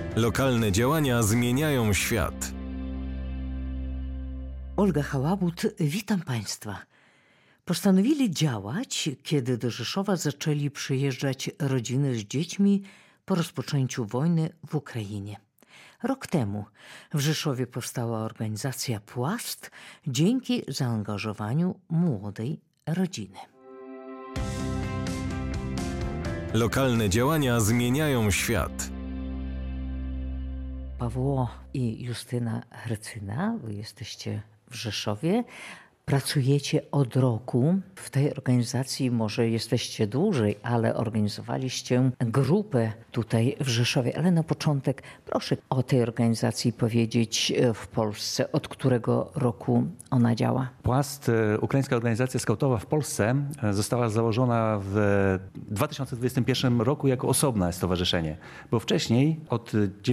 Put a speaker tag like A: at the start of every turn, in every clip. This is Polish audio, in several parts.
A: Lokalne działania zmieniają świat.
B: Olga Hałabut, witam Państwa. Postanowili działać, kiedy do Rzeszowa zaczęli przyjeżdżać rodziny z dziećmi po rozpoczęciu wojny w Ukrainie. Rok temu w Rzeszowie powstała organizacja Płast dzięki zaangażowaniu młodej rodziny.
A: Lokalne działania zmieniają świat.
B: Pawło i Justyna Hercyna, wy jesteście w Rzeszowie. Pracujecie od roku w tej organizacji, może jesteście dłużej, ale organizowaliście grupę tutaj w Rzeszowie. Ale na początek proszę o tej organizacji powiedzieć w Polsce, od którego roku ona działa.
C: Płast, ukraińska organizacja skautowa w Polsce, została założona w 2021 roku jako osobne stowarzyszenie, bo wcześniej od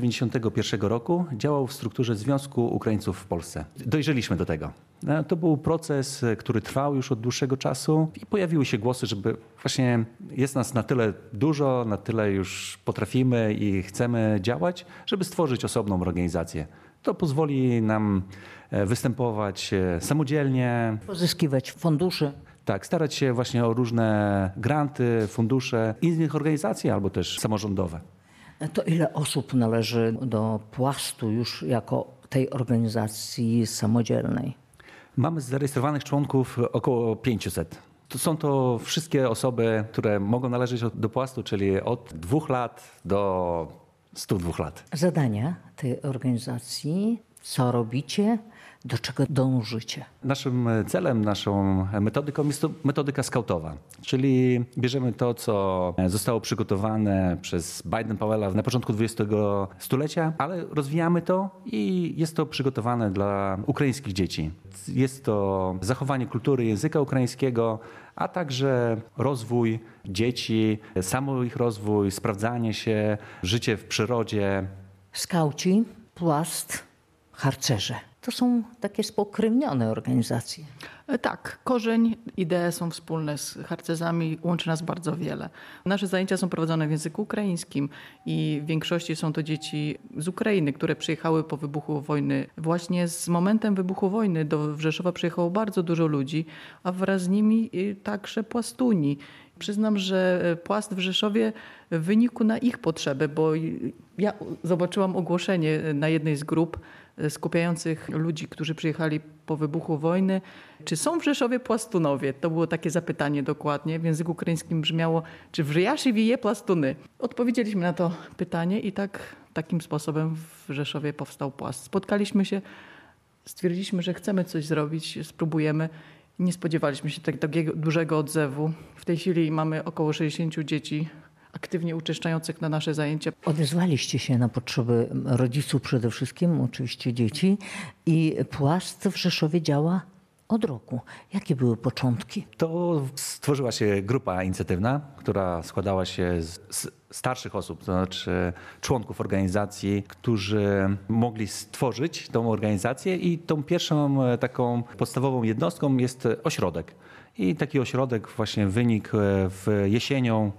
C: 1991 roku działał w strukturze Związku Ukraińców w Polsce. Dojrzeliśmy do tego. To był proces, który trwał już od dłuższego czasu i pojawiły się głosy, żeby właśnie jest nas na tyle dużo, na tyle już potrafimy i chcemy działać, żeby stworzyć osobną organizację. To pozwoli nam występować samodzielnie.
B: Pozyskiwać fundusze.
C: Tak, starać się właśnie o różne granty, fundusze innych organizacji albo też samorządowe.
B: To ile osób należy do Płastu już jako tej organizacji samodzielnej?
C: Mamy zarejestrowanych członków około 500. Są to wszystkie osoby, które mogą należeć do Płastu, czyli od 2 lat do 102 lat.
B: Zadania tej organizacji, co robicie, do czego dążycie?
C: Naszym celem, naszą metodyką jest to metodyka skautowa, czyli bierzemy to, co zostało przygotowane przez Baden-Powella na początku XX stulecia, ale rozwijamy to i jest to przygotowane dla ukraińskich dzieci. Jest to zachowanie kultury języka ukraińskiego, a także rozwój dzieci, samo ich rozwój, sprawdzanie się, życie w przyrodzie.
B: Skauci, Płast, harcerze. To są takie spokrewnione organizacje.
D: Tak, korzeń, idee są wspólne z harcerzami, łączy nas bardzo wiele. Nasze zajęcia są prowadzone w języku ukraińskim i w większości są to dzieci z Ukrainy, które przyjechały po wybuchu wojny. Właśnie z momentem wybuchu wojny do Rzeszowa przyjechało bardzo dużo ludzi, a wraz z nimi także płastuni. Przyznam, że Płast w Rzeszowie wynikł na ich potrzeby, bo ja zobaczyłam ogłoszenie na jednej z grup skupiających ludzi, którzy przyjechali po wybuchu wojny. Czy są w Rzeszowie płastunowie? To było takie zapytanie dokładnie. W języku ukraińskim brzmiało, czy w Rzeszowie je plastuny? Odpowiedzieliśmy na to pytanie i takim sposobem w Rzeszowie powstał Płast. Spotkaliśmy się, stwierdziliśmy, że chcemy coś zrobić, spróbujemy. Nie spodziewaliśmy się takiego dużego odzewu. W tej chwili mamy około 60 dzieci aktywnie uczęszczających na nasze zajęcia.
B: Odezwaliście się na potrzeby rodziców przede wszystkim, oczywiście dzieci, i Płast w Rzeszowie działa od roku. Jakie były początki?
C: To stworzyła się grupa inicjatywna, która składała się z starszych osób, to znaczy członków organizacji, którzy mogli stworzyć tą organizację i tą pierwszą taką podstawową jednostką jest ośrodek. I taki ośrodek właśnie wynikł w jesienią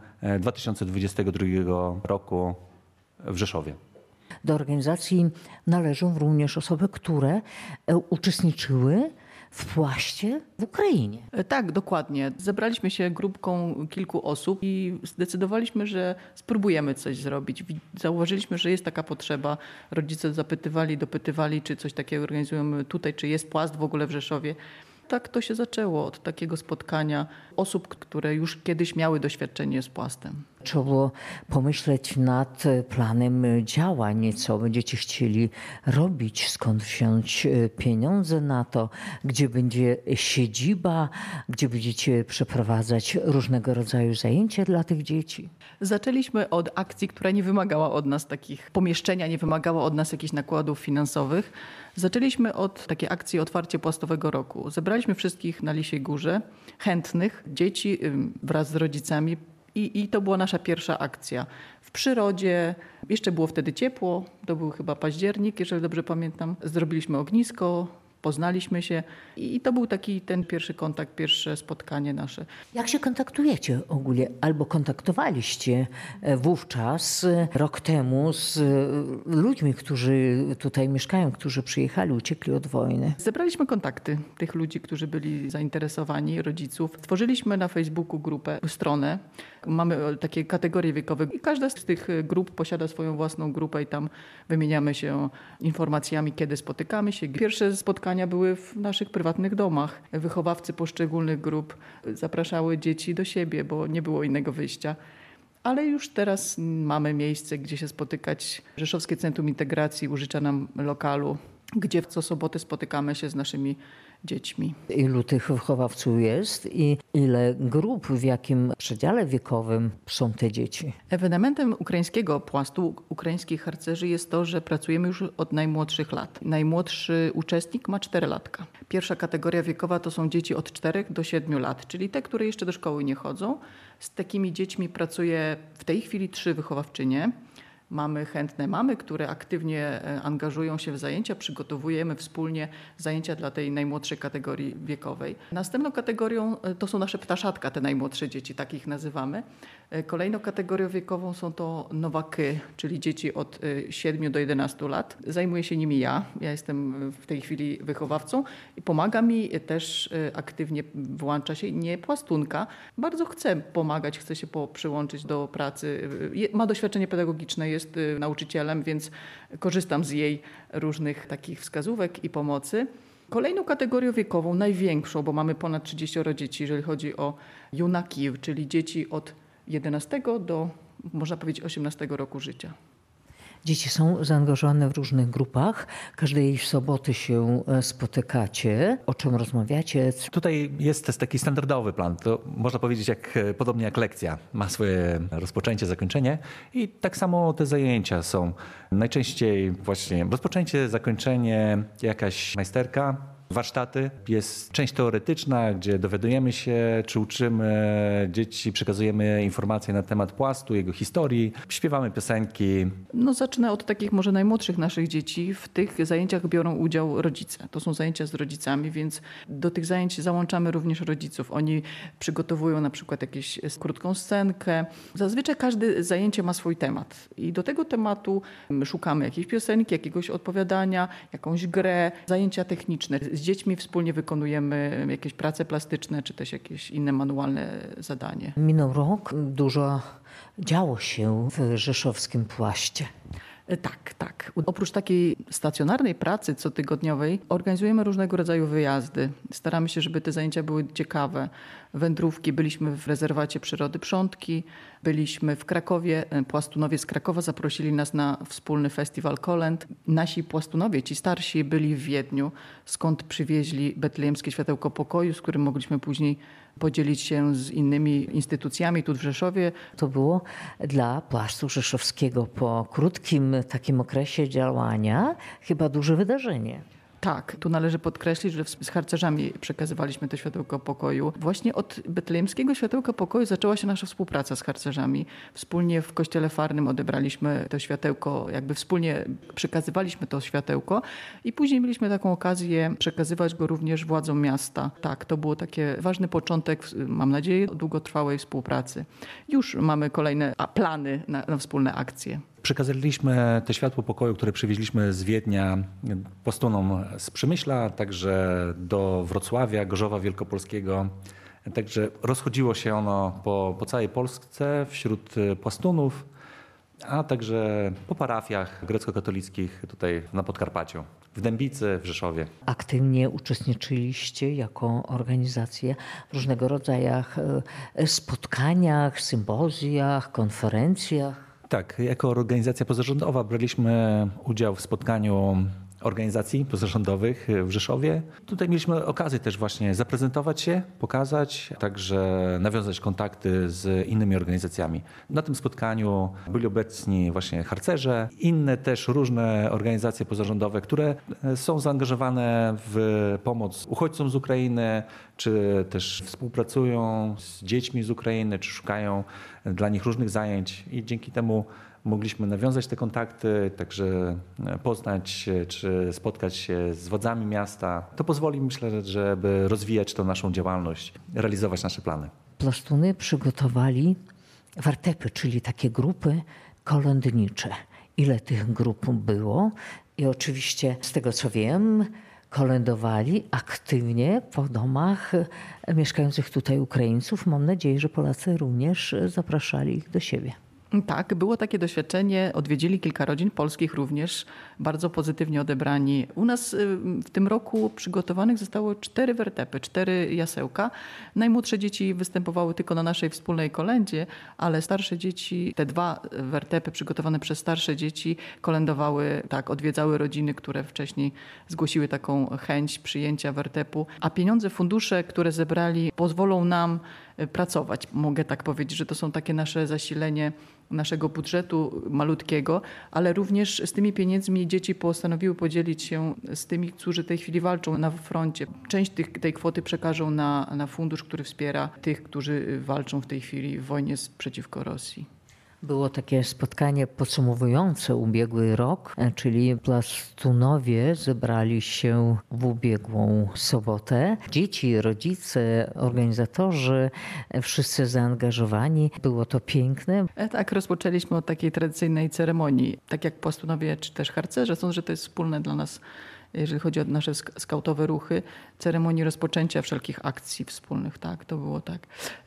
C: 2022 roku w Rzeszowie.
B: Do organizacji należą również osoby, które uczestniczyły w Płaście w Ukrainie.
D: Tak, dokładnie. Zebraliśmy się grupką kilku osób i zdecydowaliśmy, że spróbujemy coś zrobić. Zauważyliśmy, że jest taka potrzeba. Rodzice zapytywali, dopytywali, czy coś takiego organizujemy tutaj, czy jest Płast w ogóle w Rzeszowie. Tak to się zaczęło od takiego spotkania osób, które już kiedyś miały doświadczenie z Płastem.
B: Trzeba było pomyśleć nad planem działań, co będziecie chcieli robić, skąd wziąć pieniądze na to, gdzie będzie siedziba, gdzie będziecie przeprowadzać różnego rodzaju zajęcia dla tych dzieci.
D: Zaczęliśmy od akcji, która nie wymagała od nas takich pomieszczenia, nie wymagała od nas jakichś nakładów finansowych. Zaczęliśmy od takiej akcji Otwarcie Płastowego Roku. Zebraliśmy wszystkich na Lisiej Górze, chętnych, dzieci wraz z rodzicami. I to była nasza pierwsza akcja. W przyrodzie, jeszcze było wtedy ciepło, to był chyba październik, jeżeli dobrze pamiętam. Zrobiliśmy ognisko, poznaliśmy się i to był taki ten pierwszy kontakt, pierwsze spotkanie nasze.
B: Jak się kontaktujecie ogólnie? Albo kontaktowaliście wówczas, rok temu, z ludźmi, którzy tutaj mieszkają, którzy przyjechali, uciekli od wojny?
D: Zebraliśmy kontakty tych ludzi, którzy byli zainteresowani, rodziców. Stworzyliśmy na Facebooku stronę. Mamy takie kategorie wiekowe i każda z tych grup posiada swoją własną grupę i tam wymieniamy się informacjami, kiedy spotykamy się. Pierwsze spotkania były w naszych prywatnych domach. Wychowawcy poszczególnych grup zapraszały dzieci do siebie, bo nie było innego wyjścia. Ale już teraz mamy miejsce, gdzie się spotykać. Rzeszowskie Centrum Integracji użycza nam lokalu, gdzie co sobotę spotykamy się z naszymi dziećmi.
B: Ilu tych wychowawców jest i ile grup, w jakim przedziale wiekowym są te dzieci?
D: Ewenementem ukraińskiego płastu, ukraińskich harcerzy jest to, że pracujemy już od najmłodszych lat. Najmłodszy uczestnik ma 4 latka. Pierwsza kategoria wiekowa to są dzieci od 4 do 7 lat, czyli te, które jeszcze do szkoły nie chodzą. Z takimi dziećmi pracuje w tej chwili 3 wychowawczynie. Mamy chętne mamy, które aktywnie angażują się w zajęcia. Przygotowujemy wspólnie zajęcia dla tej najmłodszej kategorii wiekowej. Następną kategorią to są nasze ptaszatka, te najmłodsze dzieci, tak ich nazywamy. Kolejną kategorią wiekową są to nowaki, czyli dzieci od 7 do 11 lat. Zajmuję się nimi ja. Ja jestem w tej chwili wychowawcą i pomaga mi też aktywnie, włącza się nie płastunka. Bardzo chce pomagać, chce się przyłączyć do pracy. Ma doświadczenie pedagogiczne, jest nauczycielem, więc korzystam z jej różnych takich wskazówek i pomocy. Kolejną kategorią wiekową, największą, bo mamy ponad 30 dzieci, jeżeli chodzi o junaki, czyli dzieci od 11 do, można powiedzieć, 18 roku życia.
B: Dzieci są zaangażowane w różnych grupach. Każdej soboty się spotykacie. O czym rozmawiacie?
C: Tutaj jest taki standardowy plan. To można powiedzieć podobnie jak lekcja. Ma swoje rozpoczęcie, zakończenie i tak samo te zajęcia są. Najczęściej właśnie rozpoczęcie, zakończenie, jakaś majsterka, warsztaty. Jest część teoretyczna, gdzie dowiadujemy się, czy uczymy dzieci, przekazujemy informacje na temat płastu, jego historii, śpiewamy piosenki.
D: Zacznę od takich może najmłodszych naszych dzieci. W tych zajęciach biorą udział rodzice. To są zajęcia z rodzicami, więc do tych zajęć załączamy również rodziców. Oni przygotowują na przykład jakąś krótką scenkę. Zazwyczaj każde zajęcie ma swój temat i do tego tematu szukamy jakiejś piosenki, jakiegoś odpowiadania, jakąś grę, zajęcia techniczne. Z dziećmi wspólnie wykonujemy jakieś prace plastyczne, czy też jakieś inne manualne zadanie.
B: Minął rok, dużo działo się w rzeszowskim płaście.
D: Tak. Oprócz takiej stacjonarnej pracy cotygodniowej organizujemy różnego rodzaju wyjazdy. Staramy się, żeby te zajęcia były ciekawe. Wędrówki, byliśmy w rezerwacie przyrody Przątki, byliśmy w Krakowie. Płastunowie z Krakowa zaprosili nas na wspólny festiwal kolęd. Nasi płastunowie, ci starsi, byli w Wiedniu, skąd przywieźli betlejemskie światełko pokoju, z którym mogliśmy później podzielić się z innymi instytucjami tu w Rzeszowie.
B: To było dla Płastu Rzeszowskiego po krótkim takim okresie działania chyba duże wydarzenie.
D: Tak, tu należy podkreślić, że z harcerzami przekazywaliśmy to światełko pokoju. Właśnie od betlejemskiego światełka pokoju zaczęła się nasza współpraca z harcerzami. Wspólnie w kościele farnym odebraliśmy to światełko, jakby wspólnie przekazywaliśmy to światełko i później mieliśmy taką okazję przekazywać go również władzom miasta. Tak, to było taki ważny początek, mam nadzieję, długotrwałej współpracy. Już mamy kolejne plany na wspólne akcje.
C: Przekazaliśmy te światło pokoju, które przywieźliśmy z Wiednia płastunom z Przemyśla, także do Wrocławia, Gorzowa Wielkopolskiego. Także rozchodziło się ono po całej Polsce wśród płastunów, a także po parafiach grecko-katolickich tutaj na Podkarpaciu, w Dębicy, w Rzeszowie.
B: Aktywnie uczestniczyliście jako organizacja w różnego rodzaju spotkaniach, sympozjach, konferencjach.
C: Tak, jako organizacja pozarządowa braliśmy udział w spotkaniu organizacji pozarządowych w Rzeszowie. Tutaj mieliśmy okazję też właśnie zaprezentować się, pokazać, także nawiązać kontakty z innymi organizacjami. Na tym spotkaniu byli obecni właśnie harcerze, inne też różne organizacje pozarządowe, które są zaangażowane w pomoc uchodźcom z Ukrainy, czy też współpracują z dziećmi z Ukrainy, czy szukają dla nich różnych zajęć i dzięki temu mogliśmy nawiązać te kontakty, także poznać się czy spotkać się z władzami miasta. To pozwoli, myślę, żeby rozwijać tą naszą działalność, realizować nasze plany.
B: Plastuny przygotowali wartepy, czyli takie grupy kolędnicze. Ile tych grup było? I oczywiście z tego co wiem, kolędowali aktywnie po domach mieszkających tutaj Ukraińców. Mam nadzieję, że Polacy również zapraszali ich do siebie.
D: Tak, było takie doświadczenie. Odwiedzili kilka rodzin polskich również, bardzo pozytywnie odebrani. U nas w tym roku przygotowanych zostało 4 wertepy, 4 jasełka. Najmłodsze dzieci występowały tylko na naszej wspólnej kolędzie, ale starsze dzieci, te 2 wertepy przygotowane przez starsze dzieci kolędowały, tak, odwiedzały rodziny, które wcześniej zgłosiły taką chęć przyjęcia wertepu. A pieniądze, fundusze, które zebrali, pozwolą nam pracować. Mogę tak powiedzieć, że to są takie nasze zasilenie naszego budżetu malutkiego, ale również z tymi pieniędzmi dzieci postanowiły podzielić się z tymi, którzy w tej chwili walczą na froncie. Część tej kwoty przekażą na fundusz, który wspiera tych, którzy walczą w tej chwili w wojnie przeciwko Rosji.
B: Było takie spotkanie podsumowujące ubiegły rok, czyli plastunowie zebrali się w ubiegłą sobotę. Dzieci, rodzice, organizatorzy, wszyscy zaangażowani. Było to piękne.
D: Tak, rozpoczęliśmy od takiej tradycyjnej ceremonii. Tak jak plastunowie czy też harcerze, sądzę, że to jest wspólne dla nas, jeżeli chodzi o nasze skautowe ruchy, ceremonii rozpoczęcia wszelkich akcji wspólnych. Tak, to było tak.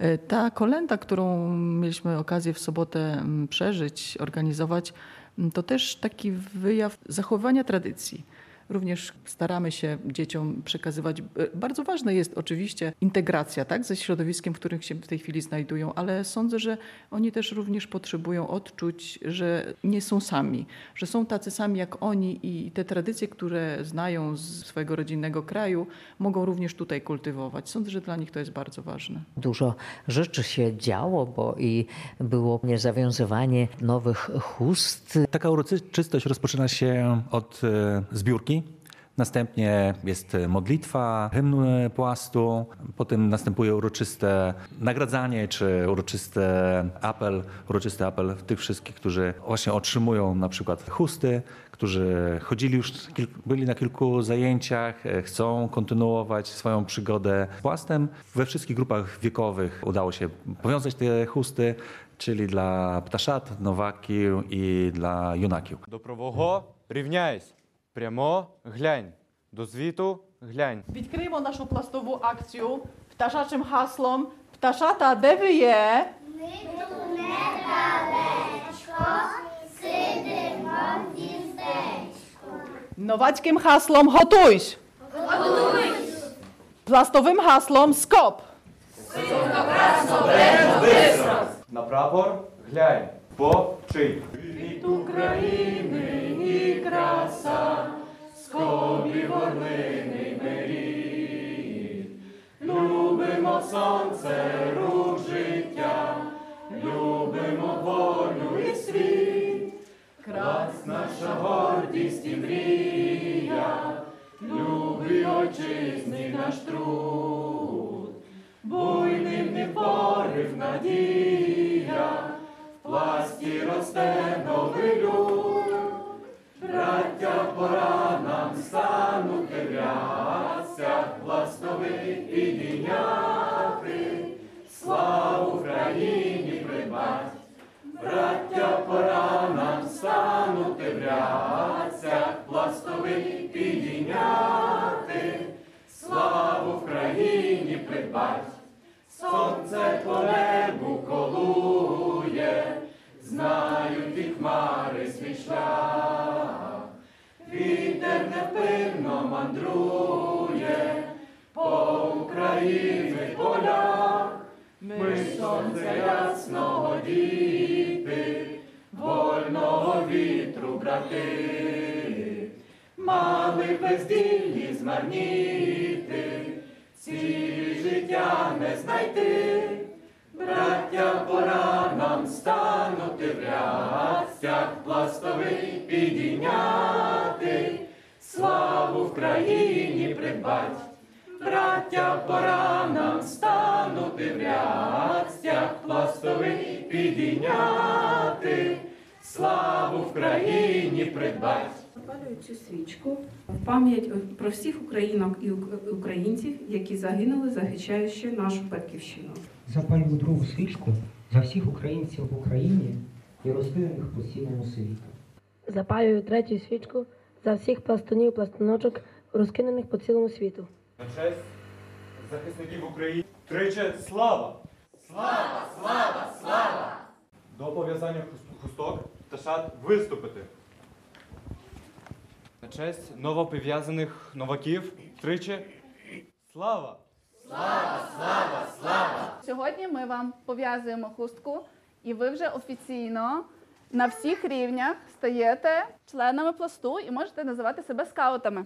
D: Ta kolęda, którą mieliśmy okazję w sobotę przeżyć, organizować, to też taki wyjaw zachowania tradycji. Również staramy się dzieciom przekazywać. Bardzo ważna jest oczywiście integracja, tak, ze środowiskiem, w którym się w tej chwili znajdują, ale sądzę, że oni też również potrzebują odczuć, że nie są sami, że są tacy sami jak oni i te tradycje, które znają z swojego rodzinnego kraju, mogą również tutaj kultywować. Sądzę, że dla nich to jest bardzo ważne.
B: Dużo rzeczy się działo, bo i było zawiązywanie nowych chust.
C: Taka uroczystość rozpoczyna się od zbiórki. Następnie jest modlitwa, hymn Płastu, potem następuje uroczyste nagradzanie czy uroczysty apel tych wszystkich, którzy właśnie otrzymują na przykład chusty, którzy chodzili już, byli na kilku zajęciach, chcą kontynuować swoją przygodę z Płastem. We wszystkich grupach wiekowych udało się powiązać te chusty, czyli dla ptaszat, nowakił i dla junakił.
E: До правого рівняйсь. Прямо глянь. До звіту глянь.
D: Відкриємо нашу пластову акцію пташачим гаслом «Пташата, де ви є?»
F: Ми тут недалечко, сидимо в гніздечку.
D: Новацьким хаслом «Готуйсь!»
F: Готуйсь!
D: Пластовим гаслом «Скоп!»
E: На прапор глянь. Почий.
D: Від України і краса, скобі горлини беріть. Любимо сонце, рух життя, любимо волю і світ. Крас наша гордість і мрія, любий отчизни наш труд. Буйним не порив надія, в пласті росте новий люд. Браття, пора нам станути в рясях, пластовий підійняти, славу Україні придбать. Браття, пора нам станути в рясях, пластовий підійняти, славу Україні придбать. Сонце по небу колує, знають і хмари свій шлях. Вітер невпинно мандрує по України полях. Ми ж сонця ясного діти, вольного вітру брати. Мали бездільні змарніти, цілі життя не знайти. Браття, пора нам станути в рясях, пластовий підійняти, славу в країні придбать. Браття, пора нам станути в рясях, пластовий
G: підійняти, славу в країні придбать.
H: Запалюю цю свічку в пам'ять про всіх українок і українців, які загинули, захищаючи нашу батьківщину.
I: Запалюю другу свічку за всіх українців в Україні і розкиданих по цілому світу.
J: Запалюю третю свічку за всіх пластунів, пластуночок, розкиданих по цілому світу.
E: На честь захисників України. Тричі слава! Слава! Слава! Слава! До пов'язання хусток та шат виступити. На честь новопов'язаних новаків. Тричі слава! Слава! Слава! Слава!
K: Сьогодні ми вам пов'язуємо хустку, і ви вже офіційно на всіх рівнях стаєте членами пласту і можете називати себе скаутами.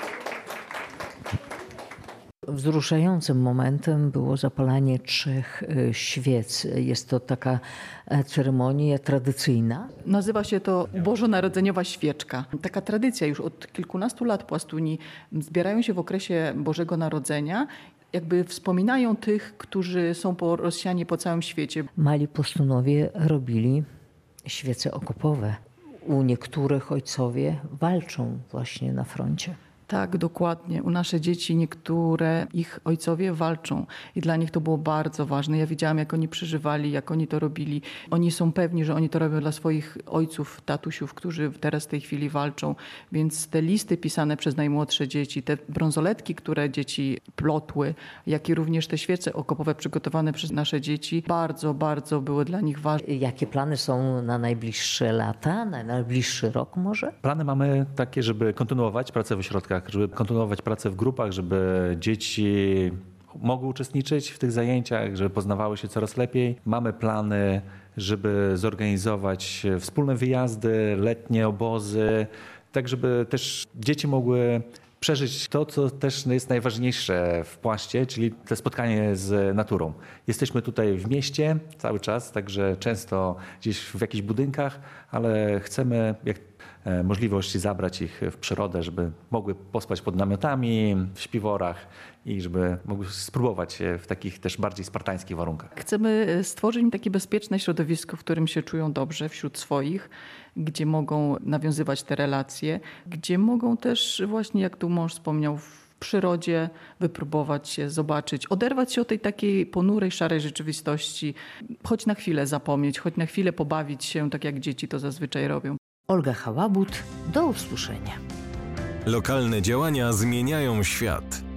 B: Wzruszającym momentem było zapalanie 3 świec. Jest to taka ceremonia tradycyjna.
D: Nazywa się to Bożonarodzeniowa świeczka. Taka tradycja już od kilkunastu lat płastuni zbierają się w okresie Bożego Narodzenia. Jakby wspominają tych, którzy są rozsiani po całym świecie.
B: Mali płastunowie robili świece okopowe. U niektórych ojcowie walczą właśnie na froncie.
D: Tak, dokładnie. U nasze dzieci niektóre ich ojcowie walczą i dla nich to było bardzo ważne. Ja widziałam, jak oni przeżywali, jak oni to robili. Oni są pewni, że oni to robią dla swoich ojców, tatusiów, którzy teraz w tej chwili walczą. Więc te listy pisane przez najmłodsze dzieci, te brązoletki, które dzieci plotły, jak i również te świece okopowe przygotowane przez nasze dzieci, bardzo, bardzo były dla nich ważne.
B: Jakie plany są na najbliższe lata, na najbliższy rok może?
C: Plany mamy takie, żeby kontynuować pracę w ośrodkach, żeby kontynuować pracę w grupach, żeby dzieci mogły uczestniczyć w tych zajęciach, żeby poznawały się coraz lepiej. Mamy plany, żeby zorganizować wspólne wyjazdy, letnie obozy, tak żeby też dzieci mogły przeżyć to, co też jest najważniejsze w Płaście, czyli te spotkanie z naturą. Jesteśmy tutaj w mieście cały czas, także często gdzieś w jakichś budynkach, ale chcemy możliwość zabrać ich w przyrodę, żeby mogły pospać pod namiotami, w śpiworach i żeby mogły spróbować się w takich też bardziej spartańskich warunkach.
D: Chcemy stworzyć im takie bezpieczne środowisko, w którym się czują dobrze wśród swoich, gdzie mogą nawiązywać te relacje, gdzie mogą też właśnie, jak tu mąż wspomniał, w przyrodzie wypróbować się, zobaczyć, oderwać się od tej takiej ponurej, szarej rzeczywistości, choć na chwilę zapomnieć, choć na chwilę pobawić się, tak jak dzieci to zazwyczaj robią.
B: Olga Hałabut, do usłyszenia.
A: Lokalne działania zmieniają świat.